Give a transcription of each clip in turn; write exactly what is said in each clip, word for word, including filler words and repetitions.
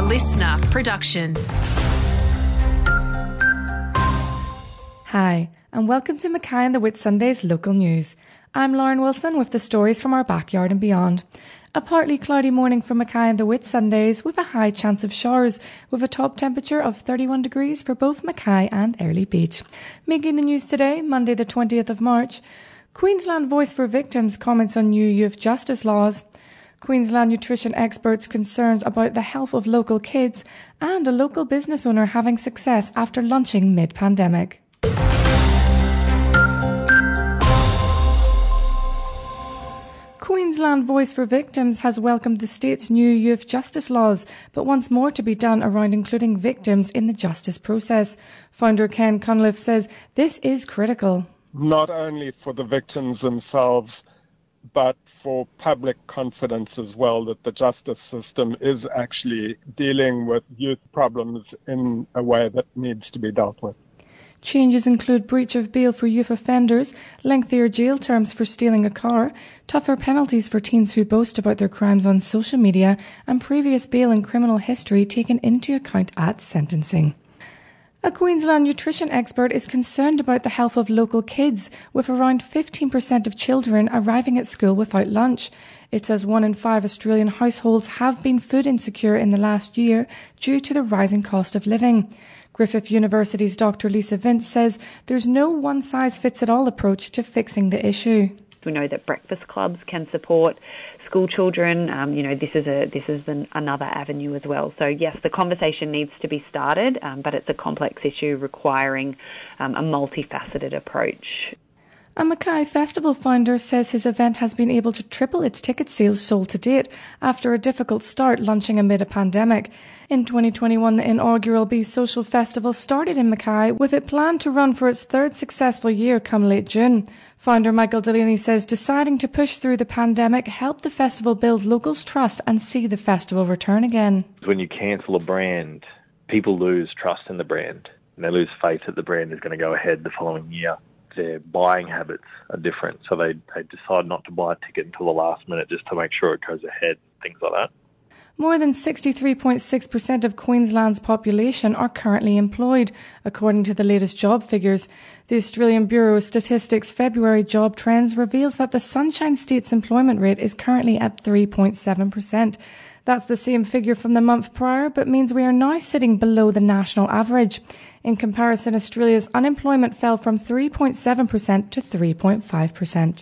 listener production. Hi, and welcome to Mackay and the Whitsundays local news. I'm Lauren Wilson with the stories from our backyard and beyond. A partly cloudy morning for Mackay and the Whitsundays with a high chance of showers, with a top temperature of thirty-one degrees for both Mackay and Airlie Beach. Making the news today, Monday the twentieth of March, Queensland Voice for Victims comments on new youth justice laws, Queensland nutrition experts concerns about the health of local kids, and a local business owner having success after launching mid-pandemic. Queensland Voice for Victims has welcomed the state's new youth justice laws, but wants more to be done around including victims in the justice process. Founder Ken Cunliffe says this is critical. Not only for the victims themselves, but for public confidence as well, that the justice system is actually dealing with youth problems in a way that needs to be dealt with. Changes include breach of bail for youth offenders, lengthier jail terms for stealing a car, tougher penalties for teens who boast about their crimes on social media, and previous bail and criminal history taken into account at sentencing. A Queensland nutrition expert is concerned about the health of local kids, with around fifteen percent of children arriving at school without lunch. It says one in five Australian households have been food insecure in the last year due to the rising cost of living. Griffith University's Doctor Lisa Vince says there's no one-size-fits-it-all approach to fixing the issue. We know that breakfast clubs can support school children. Um, you know, this is a this is an, another avenue as well. So yes, the conversation needs to be started, um, but it's a complex issue requiring um, a multifaceted approach. A Mackay Festival founder says his event has been able to triple its ticket sales sold to date after a difficult start launching amid a pandemic. In twenty twenty-one, the inaugural Be Social Festival started in Mackay, with it planned to run for its third successful year come late June. Founder Michael Delaney says deciding to push through the pandemic helped the festival build locals' trust and see the festival return again. When you cancel a brand, people lose trust in the brand, and they lose faith that the brand is going to go ahead the following year. Their buying habits are different, so they, they decide not to buy a ticket until the last minute just to make sure it goes ahead, things like that. More than sixty-three point six percent of Queensland's population are currently employed, according to the latest job figures. The Australian Bureau of Statistics February job trends reveals that the Sunshine State's employment rate is currently at three point seven percent. That's the same figure from the month prior, but means we are now sitting below the national average. In comparison, Australia's unemployment fell from three point seven percent to three point five percent.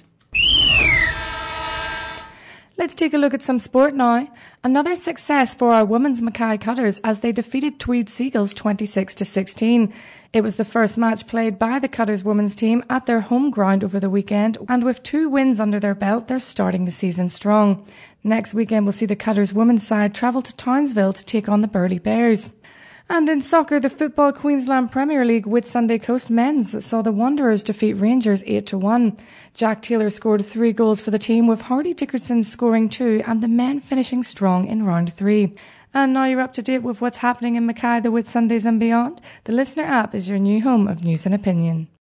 Let's take a look at some sport now. Another success for our women's Mackay Cutters as they defeated Tweed Seagulls twenty-six to sixteen. It was the first match played by the Cutters women's team at their home ground over the weekend, and with two wins under their belt, they're starting the season strong. Next weekend we'll see the Cutters women's side travel to Townsville to take on the Burleigh Bears. And in soccer, the Football Queensland Premier League Whitsunday Coast men's saw the Wanderers defeat Rangers eight to one. Jack Taylor scored three goals for the team, with Hardy Dickerson scoring two and the men finishing strong in round three. And now you're up to date with what's happening in Mackay, the Whitsundays and beyond. The Listener app is your new home of news and opinion.